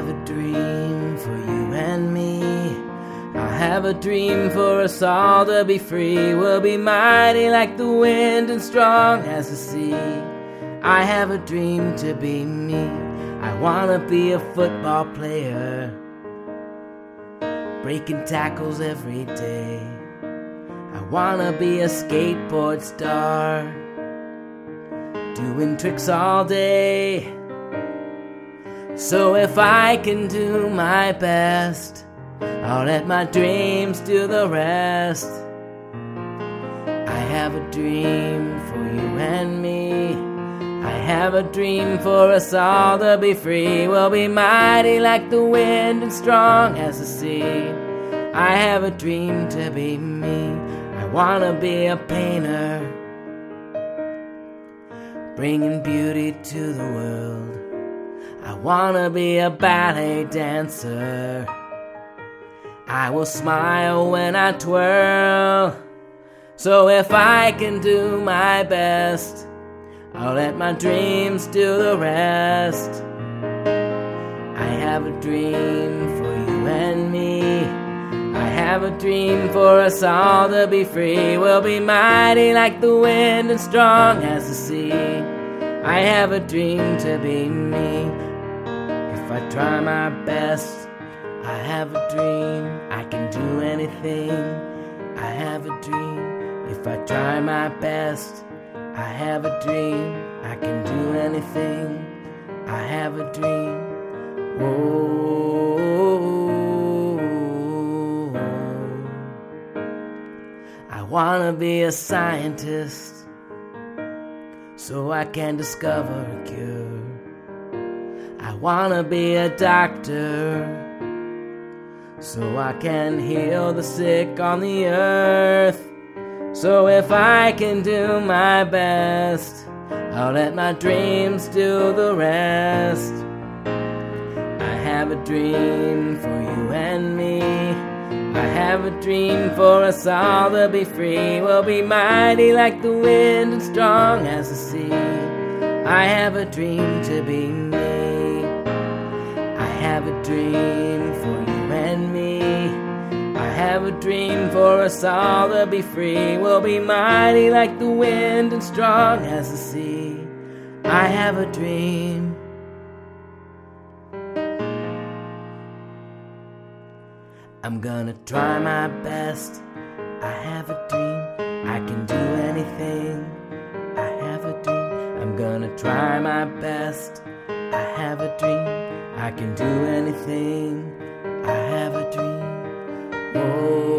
have a dream for you and me. I have a dream for us all to be free. We'll be mighty like the wind and strong as the sea. I have a dream to be me. I wanna be a football player, breaking tackles every day. I wanna be a skateboard star, doing tricks all day. So if I can do my best, I'll let my dreams do the rest. I have a dream for you and me. I have a dream for us all to be free. We'll be mighty like the wind and strong as the sea. I have a dream to be me. I wanna be a painter, bringing beauty to the world. I wanna be a ballet dancer. I will smile when I twirl. So if I can do my best, I'll let my dreams do the rest. I have a dream for you and me. I have a dream for us all to be free. We'll be mighty like the wind and strong as the sea. I have a dream to be me. If I try my best, I have a dream. I can do anything. I have a dream. If I try my best, I have a dream. I can do anything. I have a dream. Oh, I wanna be a scientist so I can discover a cure. I wanna be a doctor so I can heal the sick on the earth. So if I can do my best, I'll let my dreams do the rest. I have a dream for you and me. I have a dream for us all to be free. We'll be mighty like the wind and strong as the sea. I have a dream to be me. I have a dream for you and me. I have a dream for us all to be free. We'll be mighty like the wind and strong as the sea. I have a dream. I'm gonna try my best. I have a dream. I can do anything. I have a dream. I'm gonna try my best. I have a dream. I can do anything. I have a dream. Oh.